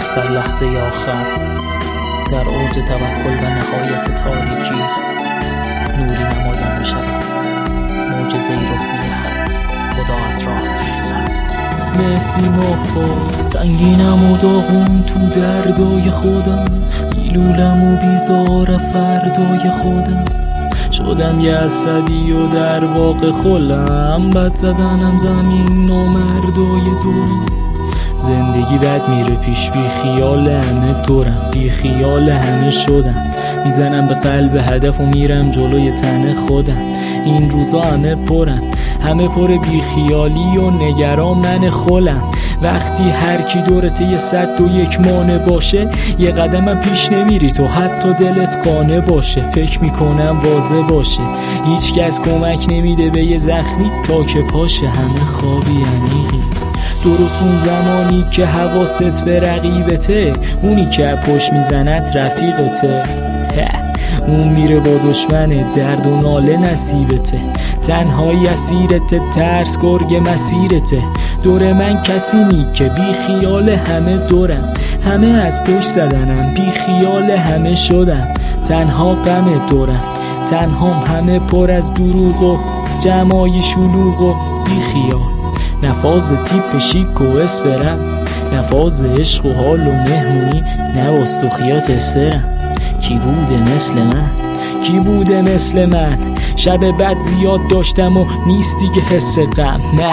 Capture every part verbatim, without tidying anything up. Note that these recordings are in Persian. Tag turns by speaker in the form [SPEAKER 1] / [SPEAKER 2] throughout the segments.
[SPEAKER 1] راست در لحظه آخر، در اوج توکل و نهایت تاریکی نوری نمایان میشود، معجزه‌ای رخ می‌دهد، خدا از راه می‌رسد. مهدی مافا سنگینم و داغون تو دردای خودم، میلولم و بیزار فردای خودم، شدم یه عصبی و در واقع خلم، بد زدنم زمین نامردای دورم، زندگی بد میره پیش، بی خیال همه دورم، بی خیال همه شدم، میزنم به قلب هدف و میرم جلوی تن خودم. این روزا همه پرن، همه پر بی خیالی و نگران من خولم. وقتی هر کی دورت یه صد و یک مانع باشه، یه قدمم پیش نمیری تو حتی دلت قانع باشه. فکر میکنم واضح باشه هیچ کس کمک نمیده به یه زخمی تا که پاشه، همه خوابی عمیقی. درست اون زمانی که حواست به رقیبته، اونی که پشت میزنت رفیقته، اون میره با دشمن، درد و ناله نصیبته، تنهایی اسیرته، ترس گرگ مسیرته. دور من کسی نی که بی خیال همه دورم، همه از پشت زدنم، بی خیال همه شدم، تنها غم دورم، تنهام، همه پر از دروغ و جمعای شلوغ و بی خیال. نفاز تیپ شیک و اسپرم، نفاز عشق و حال و مهمونی، نواست و خیات استرم. کی بوده مثل من، کی بوده مثل من، شب بد زیاد داشتم و نیست دیگه حس غم. نه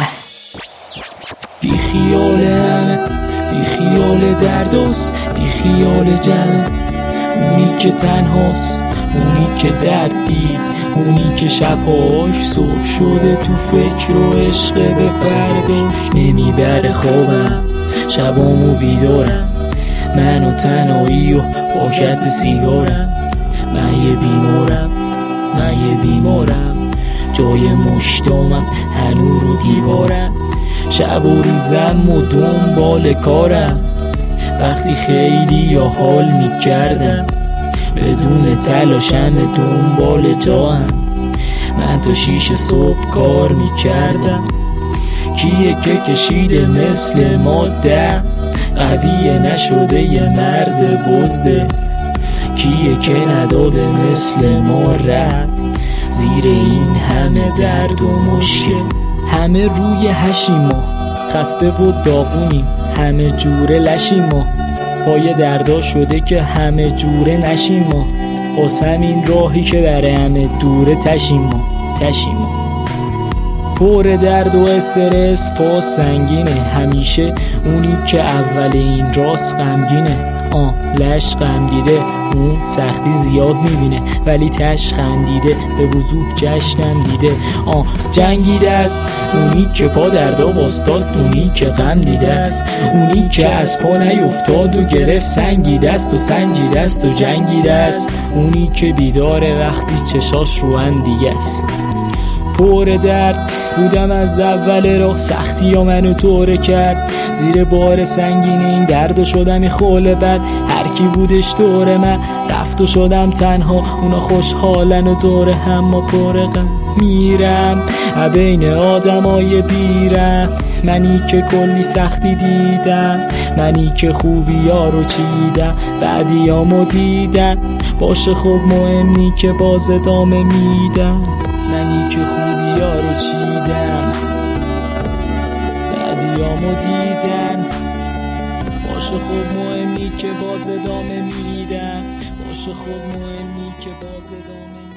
[SPEAKER 1] بی خیال همه، بی خیال درداست، بی خیال جمعه، اونی که تنهاست، اونی که درد دید، اونی که شبهاش صبح شده تو فکر و عشق به فرداش. نمیبره خوابم، شبامو بیدارم، من و تنهایی و پاکت سیگارم. من یه بیمارم، من یه بیمارم، جای مشتامم هنو رو دیوارم، شب و روزم و دنبال کارم. وقتی خیلی یا حال میکردم، بدون تلاشم دنبال جاهم، من تا شیش صبح کار میکردم. کیه که کشیده مثل ماده، قویه نشده یه مرد بزده، کیه که نداده مثل ما رد زیر این همه درد و مشکل. همه روی هشیم ما، خسته و داغونیم، همه جوره لشیم ما، پای دردا شده که همه جوره نشیم ما، از همین راهی که بره همه دوره تشیم ما، تشیم ما. پر درد و استرس، فاس سنگینه، همیشه اونی که اول این راست غمگینه. آه لش غم دیده، اون سختی زیاد میبینه ولی تش خندیده، به وضوح جشنم دیده. آه جنگیده است اونی که پا دردا واستاد، اونی که غم دیده است، اونی که از پا نیفتاد و گرفت سنگیده است و سنجیده است و جنگیده است، اونی که بیداره وقتی چشاش رو هم دیگه است. پر درد بودم از اول راه، سختی ها منو طوره کرد، زیر بار سنگین این درد و شدم خول بد. هر کی بودش دور من رفت و شدم تنها، اونا خوشحالن و دور هم ما پر غم. میرم بین آدمای بیرم، منی که کلی سختی دیدم، منی که خوبی ها رو چیدم، بعدی هامو دیدم، باشه خوب مهم نی که باز ادامه میدم، منی که خوبی ها رو چیدم، بعدیامو دیدن، باشه خوب مهم نی که باز ادامه میدم، باشه خوب مهم نی که باز ادامه میدم.